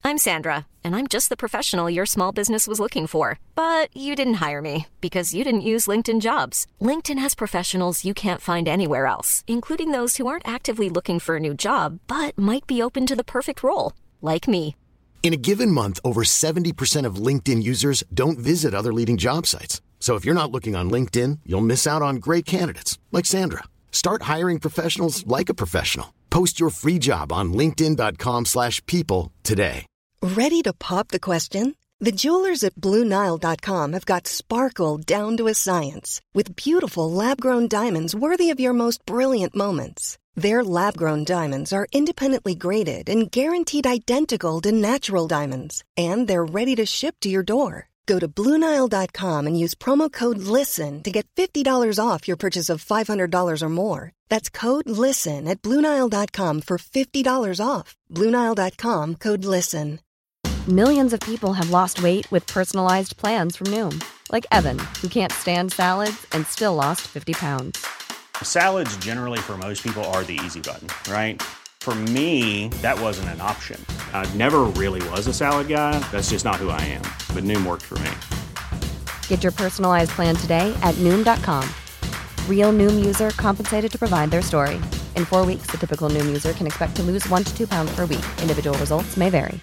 I'm Sandra, and I'm just the professional your small business was looking for. But you didn't hire me because you didn't use LinkedIn Jobs. LinkedIn has professionals you can't find anywhere else, including those who aren't actively looking for a new job, but might be open to the perfect role, like me. In a given month, over 70% of LinkedIn users don't visit other leading job sites. So if you're not looking on LinkedIn, you'll miss out on great candidates like Sandra. Start hiring professionals like a professional. Post your free job on linkedin.com/people today. Ready to pop the question? The jewelers at BlueNile.com have got sparkle down to a science with beautiful lab-grown diamonds worthy of your most brilliant moments. Their lab-grown diamonds are independently graded and guaranteed identical to natural diamonds, and they're ready to ship to your door. Go to BlueNile.com and use promo code LISTEN to get $50 off your purchase of $500 or more. That's code LISTEN at BlueNile.com for $50 off. BlueNile.com, code LISTEN. Millions of people have lost weight with personalized plans from Noom. Like Evan, who can't stand salads and still lost 50 pounds. Salads generally for most people are the easy button, right? For me, that wasn't an option. I never really was a salad guy. That's just not who I am. But Noom worked for me. Get your personalized plan today at Noom.com. Real Noom user compensated to provide their story. In 4 weeks, the typical Noom user can expect to lose 1 to 2 pounds per week. Individual results may vary.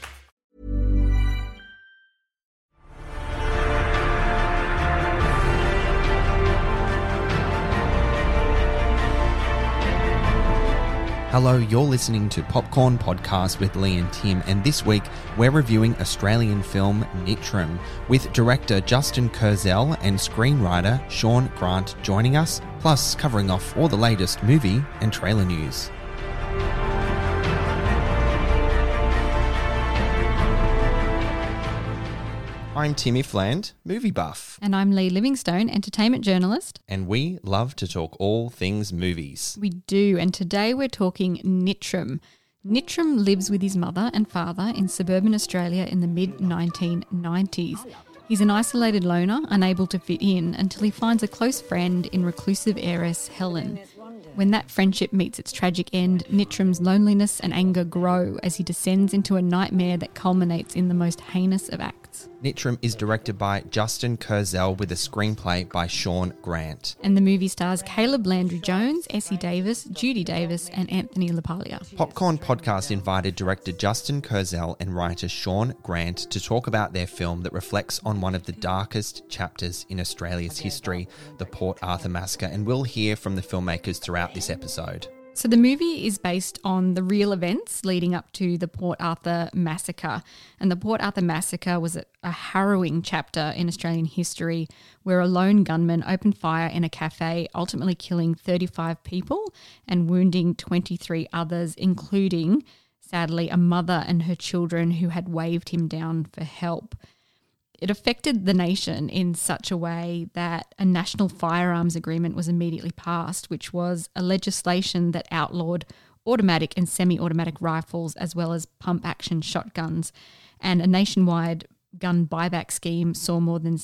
Hello, you're listening to Popcorn Podcast with Lee and Tim, and this week we're reviewing Australian film Nittrim, with director Justin Kurzel and screenwriter Sean Grant joining us, plus covering off all the latest movie and trailer news. I'm Timmy Fland, movie buff. And I'm Lee Livingstone, entertainment journalist. And we love to talk all things movies. We do, and today we're talking Nittrim. Nittrim lives with his mother and father in suburban Australia in the mid-1990s. He's an isolated loner, unable to fit in, until he finds a close friend in reclusive heiress Helen. When that friendship meets its tragic end, Nittrim's loneliness and anger grow as he descends into a nightmare that culminates in the most heinous of acts. Nittrim is directed by Justin Kurzel with a screenplay by Sean Grant. And the movie stars Caleb Landry Jones, Essie Davis, Judy Davis and Anthony LaPaglia. Popcorn Podcast invited director Justin Kurzel and writer Sean Grant to talk about their film that reflects on one of the darkest chapters in Australia's history, the Port Arthur Massacre, and we'll hear from the filmmakers throughout this episode. So the movie is based on the real events leading up to the Port Arthur Massacre. And the Port Arthur Massacre was a harrowing chapter in Australian history where a lone gunman opened fire in a cafe, ultimately killing 35 people and wounding 23 others, including, sadly, a mother and her children who had waved him down for help. It affected the nation in such a way that a national firearms agreement was immediately passed, which was a legislation that outlawed automatic and semi-automatic rifles as well as pump-action shotguns. And a nationwide gun buyback scheme saw more than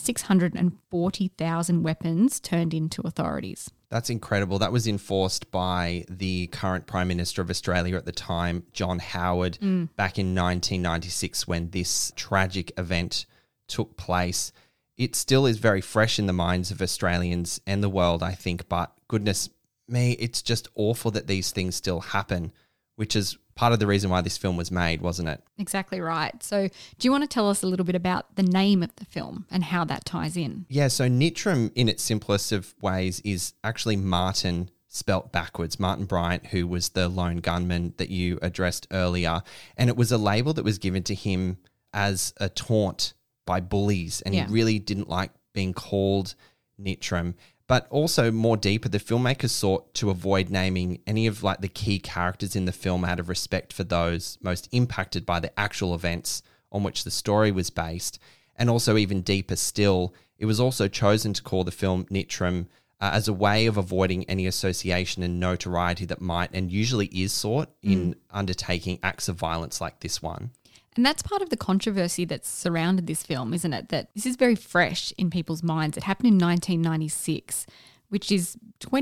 640,000 weapons turned into authorities. That's incredible. That was enforced by the current Prime Minister of Australia at the time, John Howard, back in 1996 when this tragic event took place. It still is very fresh in the minds of Australians and the world, I think, but goodness me, it's just awful that these things still happen, which is part of the reason why this film was made, wasn't it? Exactly right. So do you want to tell us a little bit about the name of the film and how that ties in? Yeah, so Nittrim in its simplest of ways is actually Martin spelt backwards, Martin Bryant, who was the lone gunman that you addressed earlier. And it was a label that was given to him as a taunt by bullies, and he really didn't like being called Nittrim. But also more deeper, the filmmakers sought to avoid naming any of like the key characters in the film out of respect for those most impacted by the actual events on which the story was based. And also even deeper still, it was also chosen to call the film Nittrim as a way of avoiding any association and notoriety that might and usually is sought in undertaking acts of violence like this one. And that's part of the controversy that's surrounded this film, isn't it? That this is very fresh in people's minds. It happened in 1996 which is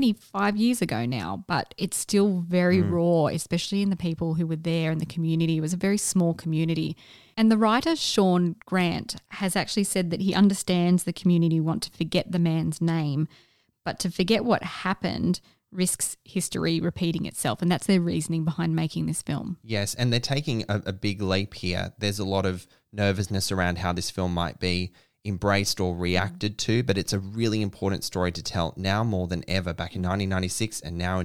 25 years ago now, but it's still very raw, especially in the people who were there in the community. It was a very small community. And the writer, Sean Grant, has actually said that he understands the community want to forget the man's name, but to forget what happened risks history repeating itself. And that's their reasoning behind making this film. Yes, and they're taking a big leap here. There's a lot of nervousness around how this film might be embraced or reacted to, but it's a really important story to tell now more than ever, back in 1996 and now in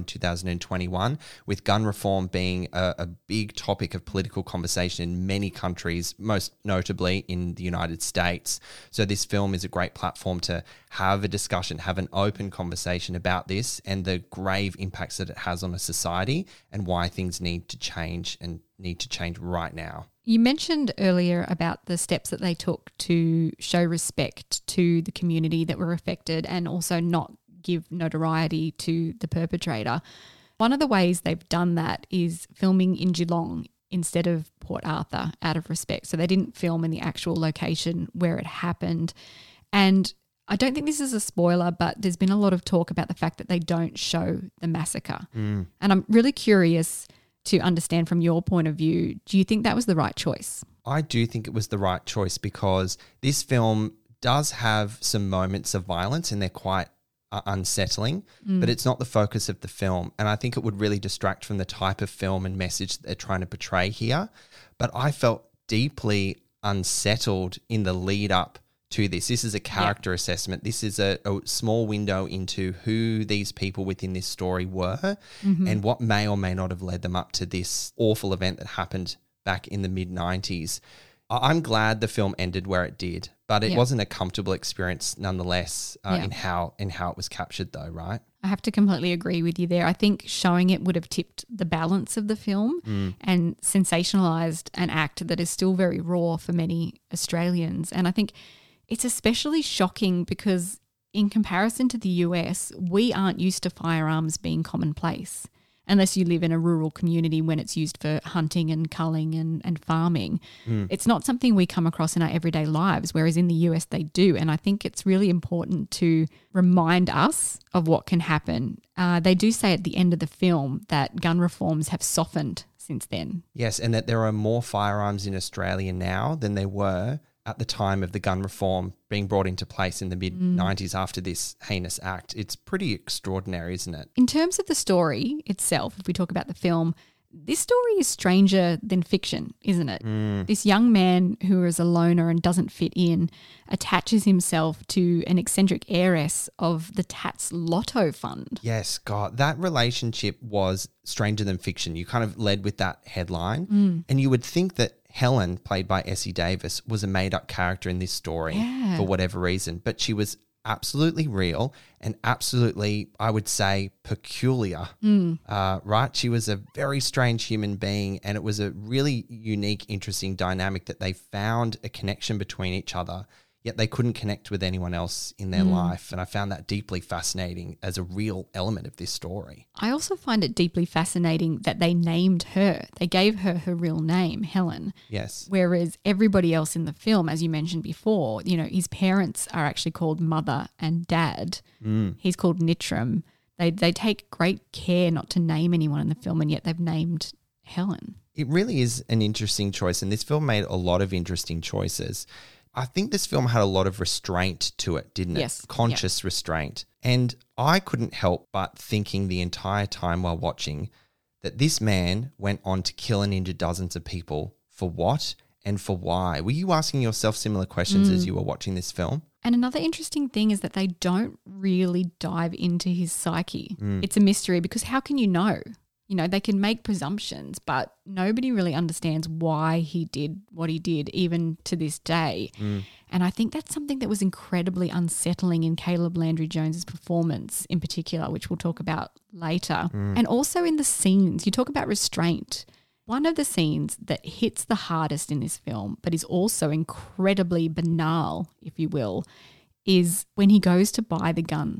2021, with gun reform being a big topic of political conversation in many countries, most notably in the United States. So this film is a great platform to have a discussion, have an open conversation about this and the grave impacts that it has on a society and why things need to change and need to change right now. You mentioned earlier about the steps that they took to show respect to the community that were affected and also not give notoriety to the perpetrator. One of the ways they've done that is filming in Geelong instead of Port Arthur out of respect. So they didn't film in the actual location where it happened. And I don't think this is a spoiler, but there's been a lot of talk about the fact that they don't show the massacre. And I'm really curious to understand from your point of view, do you think that was the right choice? I do think it was the right choice because this film does have some moments of violence and they're quite unsettling, but it's not the focus of the film. And I think it would really distract from the type of film and message that they're trying to portray here. But I felt deeply unsettled in the lead up to this. This is a character assessment. This is a small window into who these people within this story were and what may or may not have led them up to this awful event that happened back in the mid-90s. I'm glad the film ended where it did, but it wasn't a comfortable experience nonetheless in how it was captured though, right? I have to completely agree with you there. I think showing it would have tipped the balance of the film and sensationalised an act that is still very raw for many Australians. And I think it's especially shocking because in comparison to the US, we aren't used to firearms being commonplace unless you live in a rural community when it's used for hunting and culling and farming. It's not something we come across in our everyday lives, whereas in the US they do. And I think it's really important to remind us of what can happen. They do say at the end of the film that gun reforms have softened since then. Yes, and that there are more firearms in Australia now than there were at the time of the gun reform being brought into place in the mid-90s after this heinous act. It's pretty extraordinary, isn't it? In terms of the story itself, if we talk about the film, this story is stranger than fiction, isn't it? This young man who is a loner and doesn't fit in attaches himself to an eccentric heiress of the Tats Lotto Fund. Yes, God, that relationship was stranger than fiction. You kind of led with that headline. And you would think that Helen, played by Essie Davis, was a made-up character in this story for whatever reason, but she was absolutely real and absolutely, I would say, peculiar, right? She was a very strange human being and it was a really unique, interesting dynamic that they found a connection between each other, yet they couldn't connect with anyone else in their life. And I found that deeply fascinating as a real element of this story. I also find it deeply fascinating that they named her. They gave her her real name, Helen. Yes. Whereas everybody else in the film, as you mentioned before, you know, his parents are actually called Mother and Dad. He's called Nitram. They take great care not to name anyone in the film, and yet they've named Helen. It really is an interesting choice, and this film made a lot of interesting choices. I think this film had a lot of restraint to it, didn't it? Yes. Conscious restraint. And I couldn't help but thinking the entire time while watching that this man went on to kill and injure dozens of people. For what and for why? Were you asking yourself similar questions as you were watching this film? And another interesting thing is that they don't really dive into his psyche. It's a mystery because how can you know? You know, they can make presumptions, but nobody really understands why he did what he did, even to this day. And I think that's something that was incredibly unsettling in Caleb Landry Jones's performance in particular, which we'll talk about later. And also in the scenes, you talk about restraint. One of the scenes that hits the hardest in this film, but is also incredibly banal, if you will, is when he goes to buy the guns.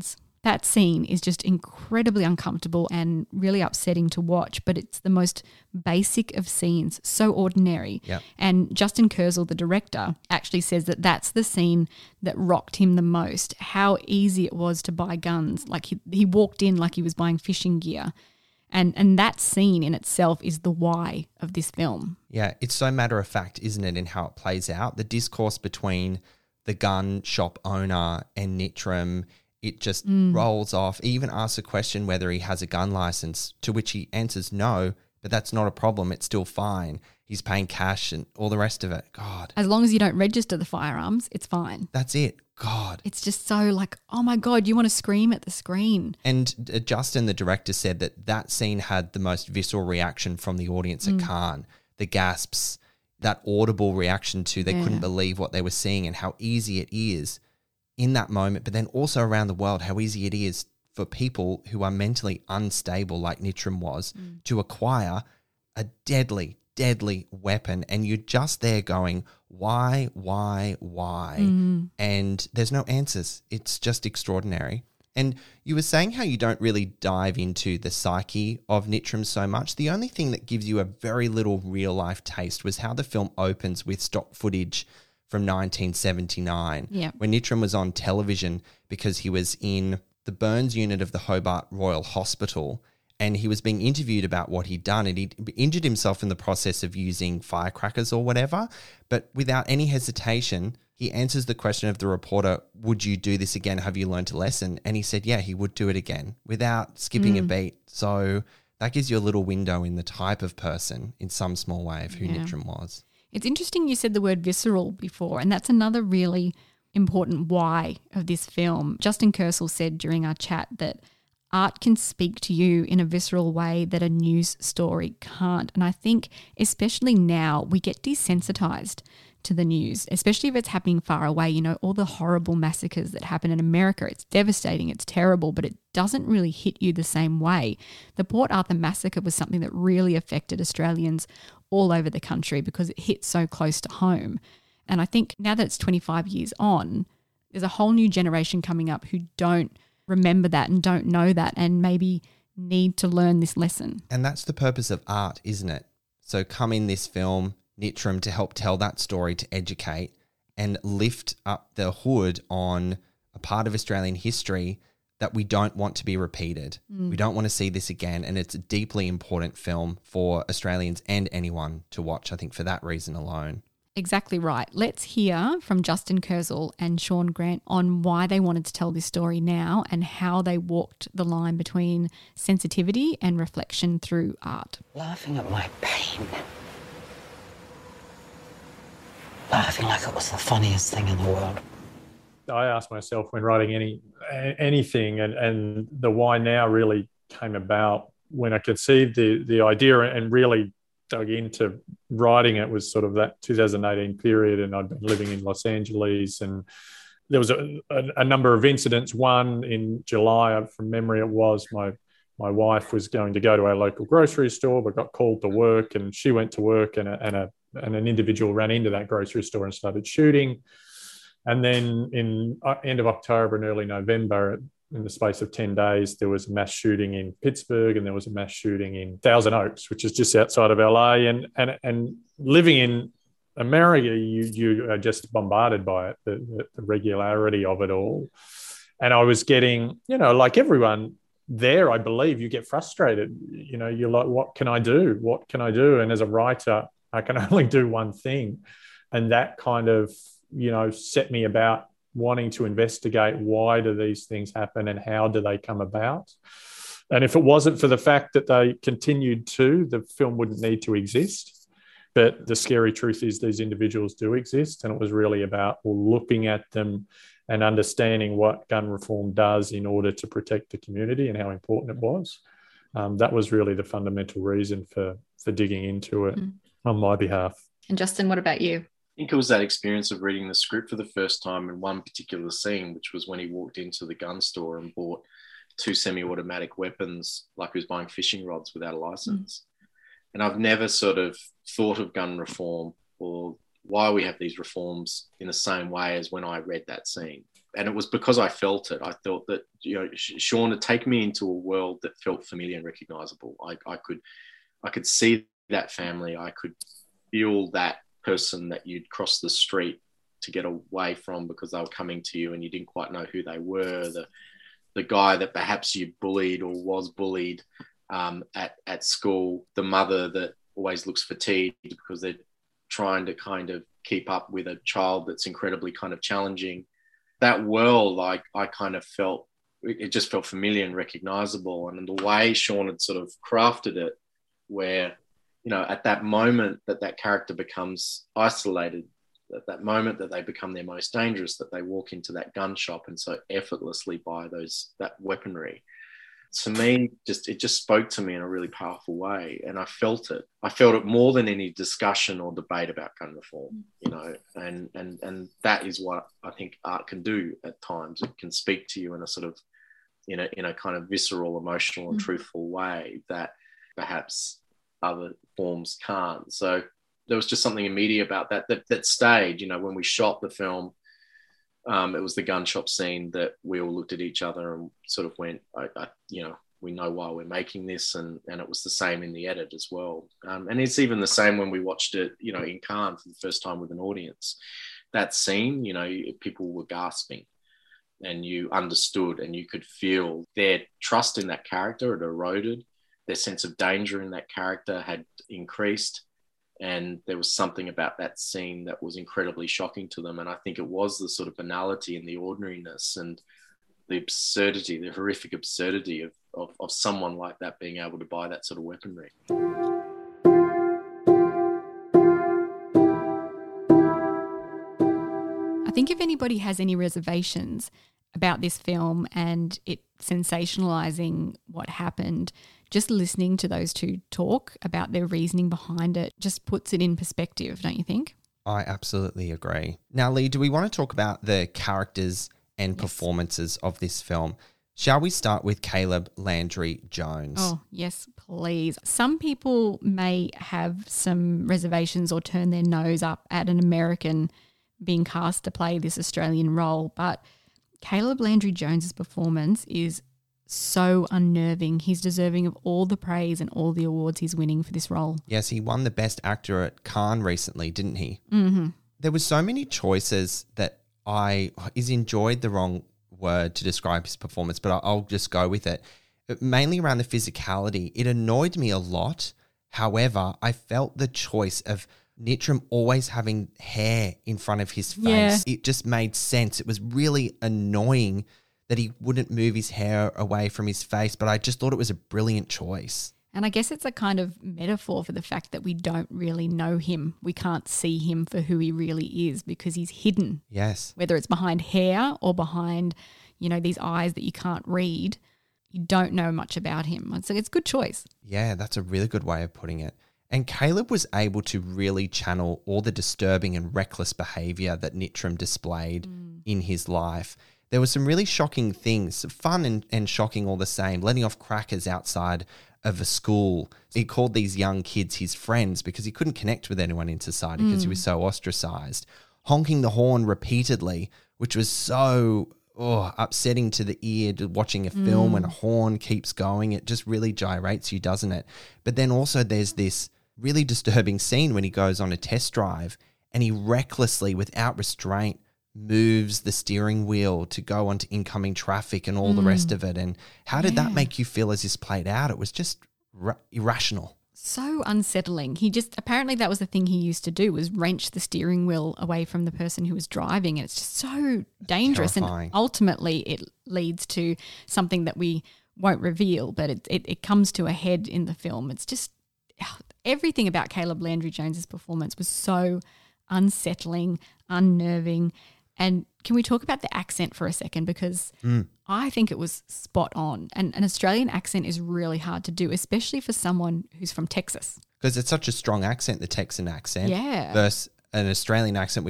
That scene is just incredibly uncomfortable and really upsetting to watch, but it's the most basic of scenes, so ordinary. Yep. And Justin Kurzel, the director, actually says that that's the scene that rocked him the most, how easy it was to buy guns. Like he walked in like he was buying fishing gear. And that scene in itself is the why of this film. Yeah, it's so matter of fact, isn't it, in how it plays out? The discourse between the gun shop owner and Nittram, it just rolls off. He even asks a question whether he has a gun license, to which he answers no, but that's not a problem. It's still fine. He's paying cash and all the rest of it. God. As long as you don't register the firearms, it's fine. That's it. God. It's just so like, oh my God, you want to scream at the screen. And Justin, the director, said that scene had the most visceral reaction from the audience at Cannes. The gasps, that audible reaction to they couldn't believe what they were seeing and how easy it is in that moment, but then also around the world, how easy it is for people who are mentally unstable like Nittram was to acquire a deadly weapon. And you're just there going, why? And there's no answers. It's just extraordinary. And you were saying how you don't really dive into the psyche of Nittram so much. The only thing that gives you a very little real life taste was how the film opens with stock footage from 1979, when Nittram was on television because he was in the burns unit of the Hobart Royal Hospital, and he was being interviewed about what he'd done, and he'd injured himself in the process of using firecrackers or whatever. But without any hesitation, he answers the question of the reporter, would you do this again? Have you learned a lesson? And he said, yeah, he would do it again without skipping a beat. So that gives you a little window in the type of person in some small way of who Nittram was. It's interesting you said the word visceral before, and that's another really important why of this film. Justin Kurzel said during our chat that art can speak to you in a visceral way that a news story can't. And I think especially now we get desensitized to the news, especially if it's happening far away. You know, all the horrible massacres that happen in America, it's devastating, it's terrible, but it doesn't really hit you the same way. The Port Arthur massacre was something that really affected Australians all over the country because it hit so close to home. And I think now that it's 25 years on, there's a whole new generation coming up who don't remember that and don't know that and maybe need to learn this lesson. And that's the purpose of art, isn't it? So come in this film, Nittram, to help tell that story, to educate and lift up the hood on a part of Australian history that we don't want to be repeated. We don't want to see this again. And it's a deeply important film for Australians and anyone to watch, I think, for that reason alone. Exactly right. Let's hear from Justin Kurzel and Sean Grant on why they wanted to tell this story now and how they walked the line between sensitivity and reflection through art. Laughing at my pain. Laughing like it was the funniest thing in the world. I asked myself when writing anything, and the why now really came about when I conceived the idea and really dug into writing it. Was sort of that 2018 period, and I'd been living in Los Angeles, and there was a number of incidents. One in July, from memory, it was my wife was going to go to our local grocery store, but got called to work, and she went to work, and an individual ran into that grocery store and started shooting. And then in end of October and early November, in the space of 10 days, there was a mass shooting in Pittsburgh, and there was a mass shooting in Thousand Oaks, which is just outside of LA. And living in America, you are just bombarded by it, the regularity of it all. And I was getting, like everyone there, I believe, you get frustrated. You're like, what can I do? What can I do? And as a writer, I can only do one thing. And that kind of, set me about wanting to investigate why do these things happen and how do they come about. And if it wasn't for the fact that they continued to, the film wouldn't need to exist. But the scary truth is these individuals do exist, and it was really about looking at them and understanding what gun reform does in order to protect the community and how important it was. That was really the fundamental reason for digging into it on my behalf. And Justin, what about you? I think it was that experience of reading the script for the first time in one particular scene, which was when he walked into the gun store and bought 2 semi-automatic weapons, like he was buying fishing rods without a license. And I've never sort of thought of gun reform or why we have these reforms in the same way as when I read that scene. And it was because I felt it. I thought that, Sean had taken me into a world that felt familiar and recognizable. I could see that family. I could feel that person that you'd cross the street to get away from because they were coming to you and you didn't quite know who they were. The guy that perhaps you bullied or was bullied at school, the mother that always looks fatigued because they're trying to kind of keep up with a child that's incredibly kind of challenging. That world, I kind of felt, it just felt familiar and recognizable. And the way Sean had sort of crafted it, where, at that moment that character becomes isolated, at that moment that they become their most dangerous, that they walk into that gun shop and so effortlessly buy that weaponry. To me, it just spoke to me in a really powerful way, and I felt it. I felt it more than any discussion or debate about gun reform, and that is what I think art can do at times. It can speak to you in a sort of, in a kind of visceral, emotional, and truthful way that perhaps other forms can't. So there was just something immediate about that stage. When we shot the film, it was the gun shop scene that we all looked at each other and sort of went, we know why we're making this. And it was the same in the edit as well. And it's even the same when we watched it, in Cannes for the first time with an audience. That scene, people were gasping and you understood and you could feel their trust in that character had eroded. Their sense of danger in that character had increased. And there was something about that scene that was incredibly shocking to them. And I think it was the sort of banality and the ordinariness and the absurdity, the horrific absurdity of someone like that being able to buy that sort of weaponry. I think if anybody has any reservations about this film and it sensationalizing what happened, just listening to those two talk about their reasoning behind it just puts it in perspective, don't you think? I absolutely agree. Now, Lee, do we want to talk about the characters and performances of this film? Shall we start with Caleb Landry Jones? Oh, yes, please. Some people may have some reservations or turn their nose up at an American being cast to play this Australian role, but Caleb Landry Jones's performance is so unnerving. He's deserving of all the praise and all the awards he's winning for this role. Yes, he won the Best Actor at Cannes recently, didn't he? Mm-hmm. There was so many choices that is enjoyed the wrong word to describe his performance, but I'll just go with it. Mainly around the physicality. It annoyed me a lot. However, I felt the choice of Nitram always having hair in front of his face. Yeah. It just made sense. It was really annoying that he wouldn't move his hair away from his face, but I just thought it was a brilliant choice. And I guess it's a kind of metaphor for the fact that we don't really know him. We can't see him for who he really is because he's hidden. Yes. Whether it's behind hair or behind, these eyes that you can't read, you don't know much about him. So it's a good choice. Yeah, that's a really good way of putting it. And Caleb was able to really channel all the disturbing and reckless behaviour that Nitram displayed in his life. There were some really shocking things, fun and shocking all the same, letting off crackers outside of a school. He called these young kids his friends because he couldn't connect with anyone in society because he was so ostracised. Honking the horn repeatedly, which was so upsetting to the ear, watching a film when a horn keeps going. It just really gyrates you, doesn't it? But then also there's this really disturbing scene when he goes on a test drive and he recklessly, without restraint, moves the steering wheel to go onto incoming traffic and all the rest of it. And how did that make you feel as this played out? It was just irrational. So unsettling. Apparently that was the thing he used to do, was wrench the steering wheel away from the person who was driving. And it's just so dangerous. Terrifying. And ultimately it leads to something that we won't reveal, but it comes to a head in the film. It's just everything about Caleb Landry Jones's performance was so unsettling, unnerving. And can we talk about the accent for a second? Because I think it was spot on. And an Australian accent is really hard to do, especially for someone who's from Texas. Because it's such a strong accent, the Texan accent, Yeah. versus an Australian accent, which is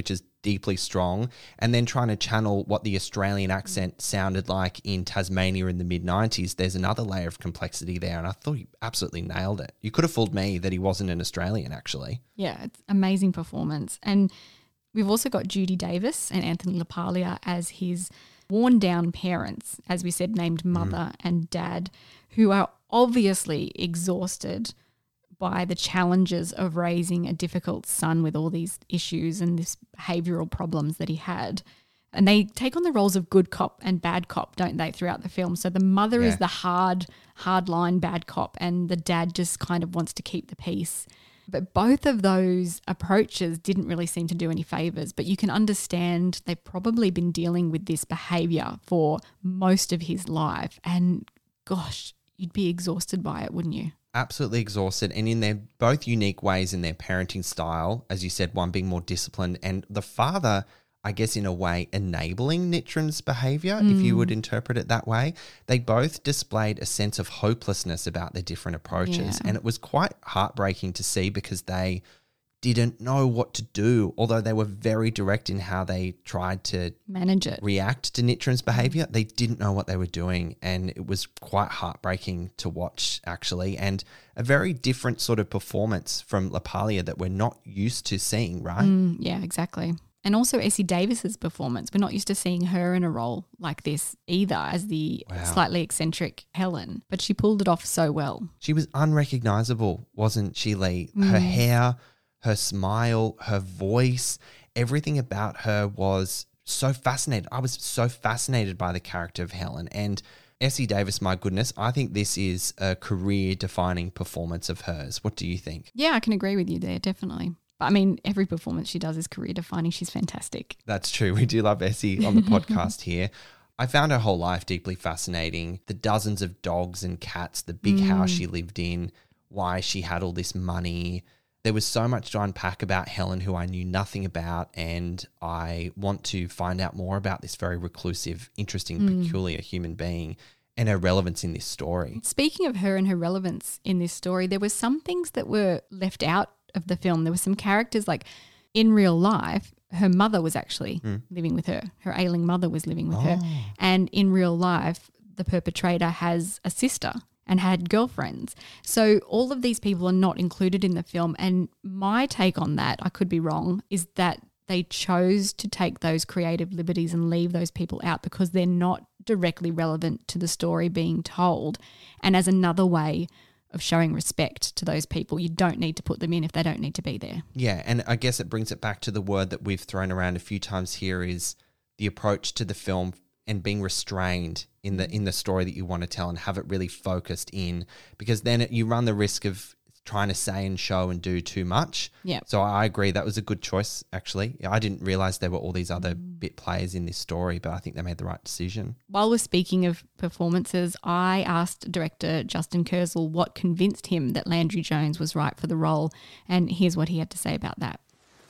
deeply strong, and then trying to channel what the Australian accent sounded like in Tasmania in the mid-90s, there's another layer of complexity there, and I thought he absolutely nailed it. You could have fooled me that he wasn't an Australian, actually. Yeah, it's amazing performance. And we've also got Judy Davis and Anthony LaPaglia as his worn-down parents, as we said, named Mother and Dad, who are obviously exhausted by the challenges of raising a difficult son with all these issues and this behavioural problems that he had. And they take on the roles of good cop and bad cop, don't they, throughout the film? So the mother is the hard line bad cop, and the dad just kind of wants to keep the peace. But both of those approaches didn't really seem to do any favours. But you can understand they've probably been dealing with this behaviour for most of his life. And gosh, you'd be exhausted by it, wouldn't you? Absolutely exhausted, and in their both unique ways in their parenting style, as you said, one being more disciplined, and the father, I guess in a way, enabling Nichiren's behaviour, if you would interpret it that way. They both displayed a sense of hopelessness about their different approaches, and it was quite heartbreaking to see because they didn't know what to do, although they were very direct in how they tried to manage it, react to Nichiren's behaviour. They didn't know what they were doing, and it was quite heartbreaking to watch, actually, and a very different sort of performance from LaPaglia that we're not used to seeing, right? Yeah, exactly. And also Essie Davis's performance. We're not used to seeing her in a role like this either, as the slightly eccentric Helen, but she pulled it off so well. She was unrecognisable, wasn't she, Lee? Her hair, her smile, her voice, everything about her was so fascinating. I was so fascinated by the character of Helen. And Essie Davis, my goodness, I think this is a career-defining performance of hers. What do you think? Yeah, I can agree with you there, definitely. But I mean, every performance she does is career-defining. She's fantastic. That's true. We do love Essie on the podcast here. I found her whole life deeply fascinating. The dozens of dogs and cats, the big house she lived in, why she had all this money. There was so much to unpack about Helen, who I knew nothing about, and I want to find out more about this very reclusive, interesting, peculiar human being and her relevance in this story. Speaking of her and her relevance in this story, there were some things that were left out of the film. There were some characters, like in real life, her mother was actually living with her. Her ailing mother was living with her. And in real life, the perpetrator has a sister and had girlfriends. So all of these people are not included in the film. And my take on that, I could be wrong, is that they chose to take those creative liberties and leave those people out because they're not directly relevant to the story being told. And as another way of showing respect to those people, you don't need to put them in if they don't need to be there. Yeah, and I guess it brings it back to the word that we've thrown around a few times here is the approach to the film and being restrained in the story that you want to tell and have it really focused in, because then you run the risk of trying to say and show and do too much. Yeah. So I agree that was a good choice, actually. I didn't realise there were all these other bit players in this story, but I think they made the right decision. While we're speaking of performances, I asked director Justin Kurzel what convinced him that Landry Jones was right for the role, and here's what he had to say about that.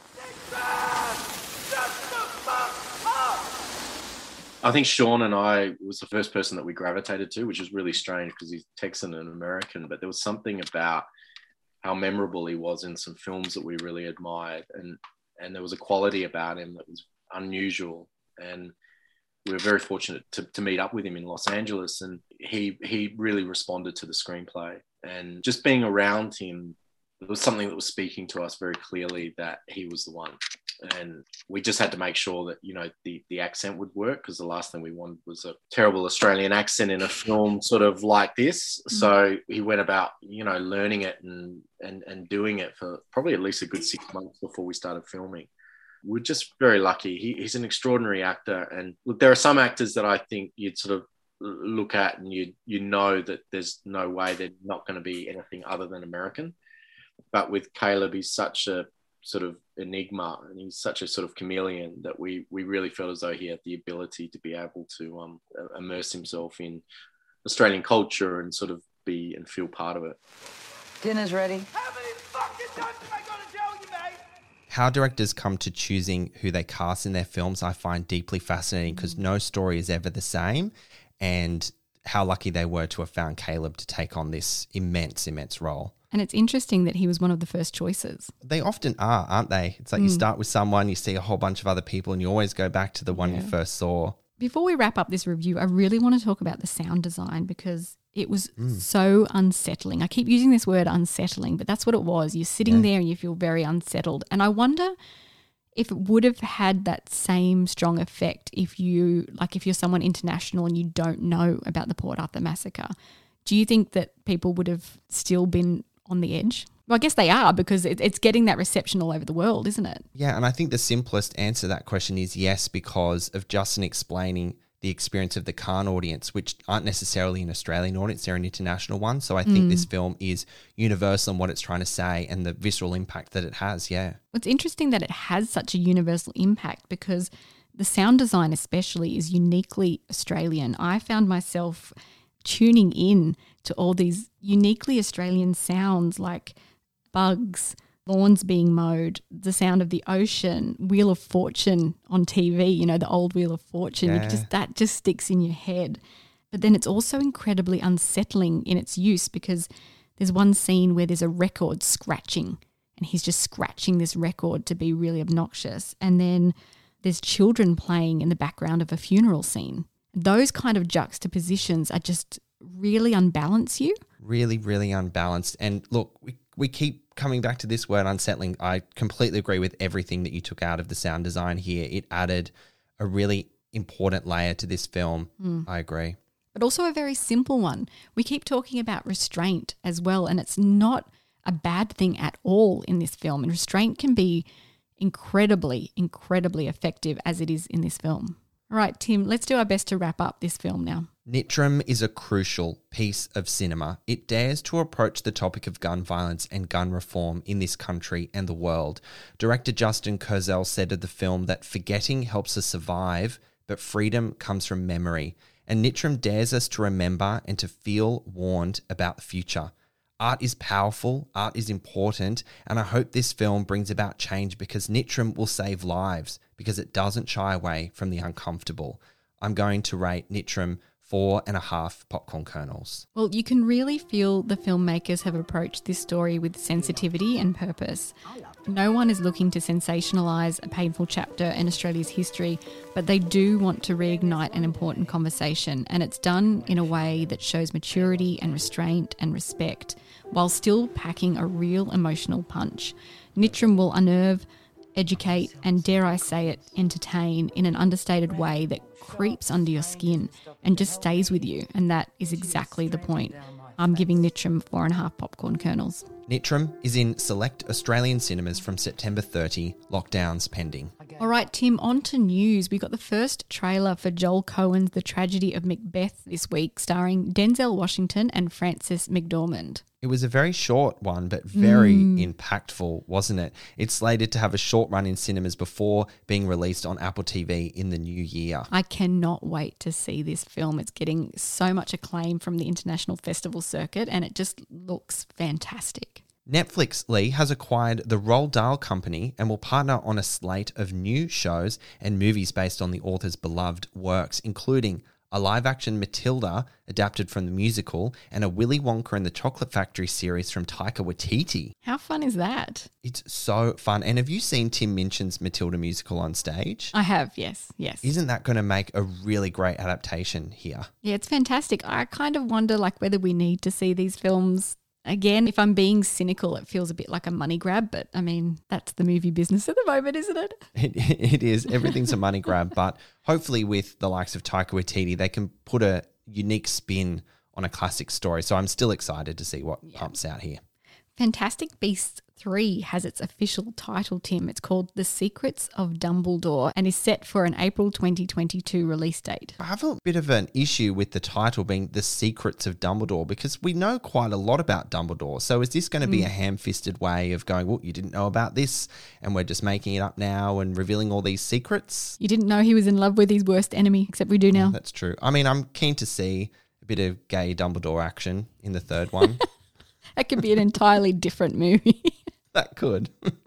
I think Sean and I was the first person that we gravitated to, which is really strange because he's Texan and American, but there was something about how memorable he was in some films that we really admired. And there was a quality about him that was unusual. And we were very fortunate to meet up with him in Los Angeles. And he really responded to the screenplay. And just being around him, it was something that was speaking to us very clearly that he was the one. And we just had to make sure that, you know, the accent would work, because the last thing we wanted was a terrible Australian accent in a film sort of like this. So he went about, you know, learning it and doing it for probably at least a good 6 months before we started filming. We're just very lucky. He's an extraordinary actor. And look, there are some actors that I think you'd sort of look at and you know that there's no way they're not going to be anything other than American. But with Caleb, he's such a sort of enigma, and he's such a sort of chameleon that we really felt as though he had the ability to be able to immerse himself in Australian culture and sort of be and feel part of it. Dinner's ready. How many fucking times am I going to tell you, mate? How directors come to choosing who they cast in their films I find deeply fascinating, because no story is ever the same, and how lucky they were to have found Caleb to take on this immense role. And it's interesting that he was one of the first choices. They often are, aren't they? It's like you start with someone, you see a whole bunch of other people, and you always go back to the one you first saw. Before we wrap up this review, I really want to talk about the sound design because it was so unsettling. I keep using this word unsettling, but that's what it was. You're sitting there and you feel very unsettled. And I wonder if it would have had that same strong effect if you're someone international and you don't know about the Port Arthur massacre. Do you think that people would have still been on the edge? Well, I guess they are because it's getting that reception all over the world, isn't it? Yeah, and I think the simplest answer to that question is yes, because of Justin explaining the experience of the Cannes audience, which aren't necessarily an Australian audience, they're an international one. So I think this film is universal in what it's trying to say and the visceral impact that it has, yeah. It's interesting that it has such a universal impact because the sound design especially is uniquely Australian. I found myself tuning in to all these uniquely Australian sounds like bugs, lawns being mowed, the sound of the ocean, Wheel of Fortune on TV, the old Wheel of Fortune. Yeah. That just sticks in your head. But then it's also incredibly unsettling in its use because there's one scene where there's a record scratching and he's just scratching this record to be really obnoxious. And then there's children playing in the background of a funeral scene. Those kind of juxtapositions are just really unbalance you. Really, really unbalanced. And look, we keep coming back to this word unsettling. I completely agree with everything that you took out of the sound design here. It added a really important layer to this film. I agree. But also a very simple one. We keep talking about restraint as well, and it's not a bad thing at all in this film. And restraint can be incredibly, incredibly effective as it is in this film. All right, Tim, let's do our best to wrap up this film now. Nitram is a crucial piece of cinema. It dares to approach the topic of gun violence and gun reform in this country and the world. Director Justin Kurzel said of the film that forgetting helps us survive, but freedom comes from memory. And Nitram dares us to remember and to feel warned about the future. Art is powerful, art is important, and I hope this film brings about change because Nitram will save lives because it doesn't shy away from the uncomfortable. I'm going to rate Nitram 4.5 popcorn kernels. Well, you can really feel the filmmakers have approached this story with sensitivity and purpose. No one is looking to sensationalise a painful chapter in Australia's history, but they do want to reignite an important conversation, and it's done in a way that shows maturity and restraint and respect, while still packing a real emotional punch. Nitram will unnerve, educate, and dare I say it, entertain in an understated way that creeps under your skin and just stays with you. And that is exactly the point. I'm giving Nitram 4.5 popcorn kernels. Nitram is in select Australian cinemas from September 30, lockdowns pending. All right, Tim, on to news. We got the first trailer for Joel Coen's The Tragedy of Macbeth this week, starring Denzel Washington and Frances McDormand. It was a very short one, but very impactful, wasn't it? It's slated to have a short run in cinemas before being released on Apple TV in the new year. I cannot wait to see this film. It's getting so much acclaim from the international festival circuit, and it just looks fantastic. Netflix, Lee, has acquired the Roald Dahl Company and will partner on a slate of new shows and movies based on the author's beloved works, including a live-action Matilda adapted from the musical and a Willy Wonka and the Chocolate Factory series from Taika Waititi. How fun is that? It's so fun. And have you seen Tim Minchin's Matilda musical on stage? I have, yes. Isn't that going to make a really great adaptation here? Yeah, it's fantastic. I kind of wonder whether we need to see these films again. If I'm being cynical, it feels a bit like a money grab, but I mean, that's the movie business at the moment, isn't it? It is. Everything's a money grab, but hopefully with the likes of Taika Waititi, they can put a unique spin on a classic story. So I'm still excited to see what pumps out here. Fantastic Beasts 3 has its official title, Tim. It's called The Secrets of Dumbledore and is set for an April 2022 release date. I have a bit of an issue with the title being The Secrets of Dumbledore because we know quite a lot about Dumbledore. So is this going to be a ham-fisted way of going, well, you didn't know about this and we're just making it up now and revealing all these secrets? You didn't know he was in love with his worst enemy, except we do now. That's true. I mean, I'm keen to see a bit of gay Dumbledore action in the third one. That could be an entirely different movie. That could.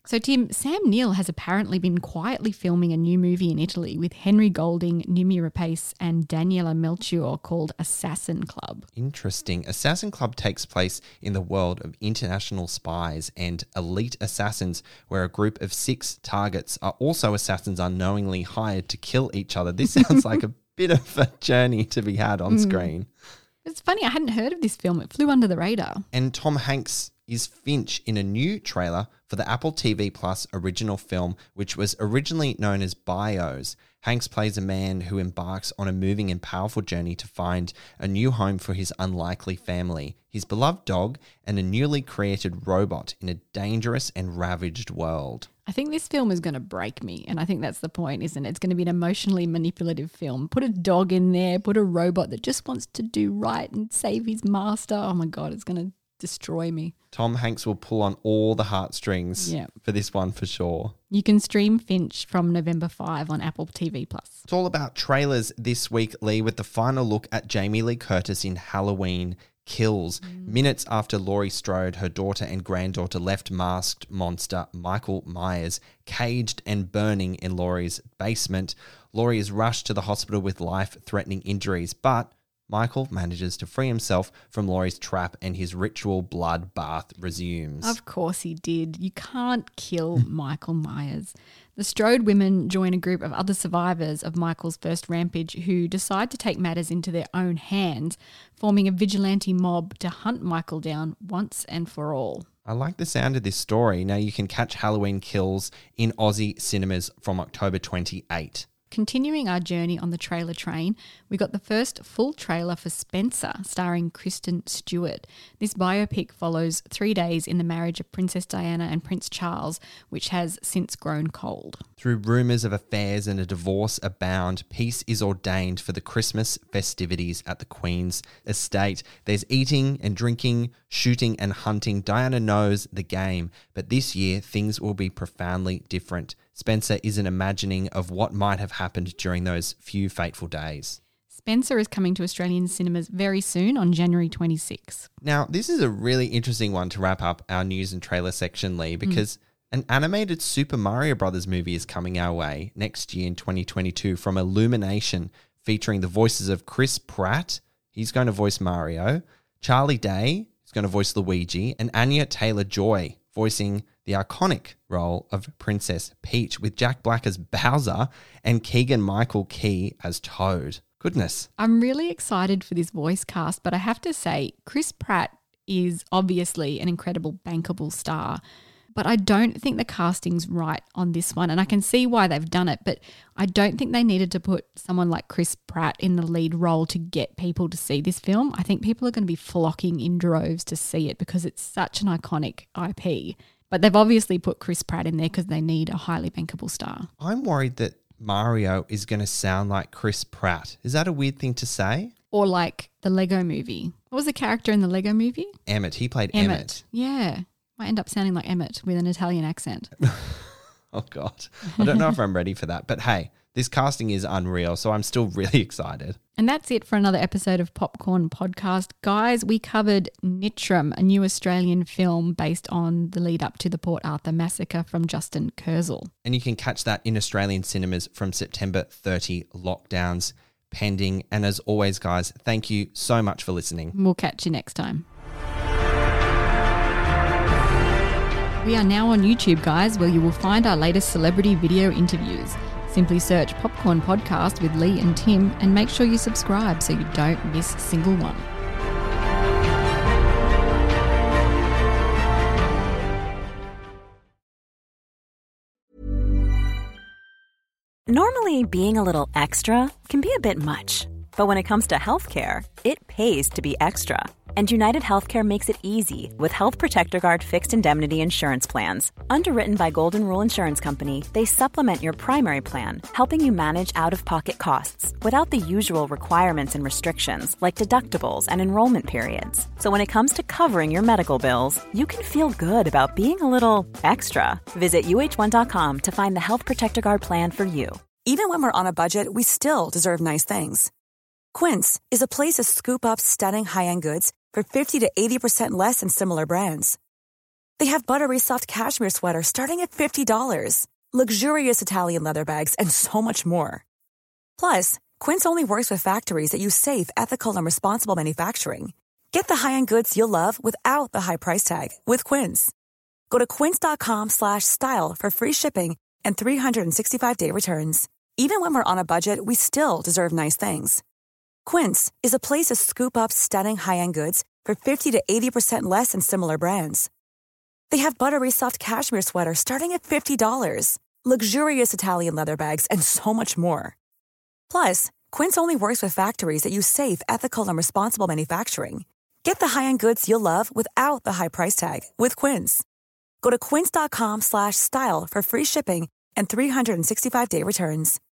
So, Tim, Sam Neill has apparently been quietly filming a new movie in Italy with Henry Golding, Noomi Rapace and Daniela Melchior called Assassin Club. Interesting. Assassin Club takes place in the world of international spies and elite assassins, where a group of 6 targets are also assassins unknowingly hired to kill each other. This sounds like a bit of a journey to be had on screen. It's funny, I hadn't heard of this film. It flew under the radar. And Tom Hanks is Finch in a new trailer for the Apple TV Plus original film, which was originally known as Bios. Hanks plays a man who embarks on a moving and powerful journey to find a new home for his unlikely family, his beloved dog, and a newly created robot in a dangerous and ravaged world. I think this film is going to break me, and I think that's the point, isn't it? It's going to be an emotionally manipulative film. Put a dog in there, put a robot that just wants to do right and save his master. Oh my God, it's going to destroy me. Tom Hanks will pull on all the heartstrings for this one for sure. You can stream Finch from November 5 on Apple TV+. It's all about trailers this week, Lee, with the final look at Jamie Lee Curtis in Halloween Kills. Minutes after Laurie Strode, her daughter and granddaughter, left masked monster Michael Myers caged and burning in Laurie's basement, Laurie is rushed to the hospital with life-threatening injuries, but Michael manages to free himself from Laurie's trap and his ritual bloodbath resumes. Of course he did. You can't kill Michael Myers. The Strode women join a group of other survivors of Michael's first rampage who decide to take matters into their own hands, forming a vigilante mob to hunt Michael down once and for all. I like the sound of this story. Now you can catch Halloween Kills in Aussie cinemas from October 28. Continuing our journey on the trailer train, we got the first full trailer for Spencer, starring Kristen Stewart. This biopic follows 3 days in the marriage of Princess Diana and Prince Charles, which has since grown cold. Through rumours of affairs and a divorce abound, peace is ordained for the Christmas festivities at the Queen's estate. There's eating and drinking, shooting and hunting. Diana knows the game, but this year things will be profoundly different. Spencer is an imagining of what might have happened during those few fateful days. Spencer is coming to Australian cinemas very soon on January 26. Now, this is a really interesting one to wrap up our news and trailer section, Lee, because an animated Super Mario Brothers movie is coming our way next year in 2022 from Illumination, featuring the voices of Chris Pratt, he's going to voice Mario, Charlie Day, he's going to voice Luigi, and Anya Taylor-Joy, voicing the iconic role of Princess Peach, with Jack Black as Bowser and Keegan-Michael Key as Toad. Goodness. I'm really excited for this voice cast, but I have to say, Chris Pratt is obviously an incredible bankable star, but I don't think the casting's right on this one, and I can see why they've done it, but I don't think they needed to put someone like Chris Pratt in the lead role to get people to see this film. I think people are going to be flocking in droves to see it because it's such an iconic IP. But they've obviously put Chris Pratt in there because they need a highly bankable star. I'm worried that Mario is going to sound like Chris Pratt. Is that a weird thing to say? Or like the Lego movie. What was the character in the Lego movie? Emmett. He played Emmett. Yeah. Might end up sounding like Emmett with an Italian accent. Oh, God. I don't know if I'm ready for that. But hey, this casting is unreal, so I'm still really excited. And that's it for another episode of Popcorn Podcast. Guys, we covered Nitram, a new Australian film based on the lead up to the Port Arthur massacre from Justin Kurzel. And you can catch that in Australian cinemas from September 30, lockdowns pending. And as always, guys, thank you so much for listening. We'll catch you next time. We are now on YouTube, guys, where you will find our latest celebrity video interviews. Simply search Popcorn Podcast with Lee and Tim and make sure you subscribe so you don't miss a single one. Normally, being a little extra can be a bit much, but when it comes to healthcare, it pays to be extra. And United Healthcare makes it easy with Health Protector Guard fixed indemnity insurance plans. Underwritten by Golden Rule Insurance Company, they supplement your primary plan, helping you manage out-of-pocket costs without the usual requirements and restrictions like deductibles and enrollment periods. So when it comes to covering your medical bills, you can feel good about being a little extra. Visit UH1.com to find the Health Protector Guard plan for you. Even when we're on a budget, we still deserve nice things. Quince is a place to scoop up stunning high-end goods for 50 to 80% less than similar brands. They have buttery soft cashmere sweaters starting at $50, luxurious Italian leather bags, and so much more. Plus, Quince only works with factories that use safe, ethical, and responsible manufacturing. Get the high-end goods you'll love without the high price tag with Quince. Go to quince.com/style for free shipping and 365-day returns. Even when we're on a budget, we still deserve nice things. Quince is a place to scoop up stunning high-end goods for 50 to 80% less than similar brands. They have buttery soft cashmere sweaters starting at $50, luxurious Italian leather bags, and so much more. Plus, Quince only works with factories that use safe, ethical, and responsible manufacturing. Get the high-end goods you'll love without the high price tag with Quince. Go to quince.com/style for free shipping and 365-day returns.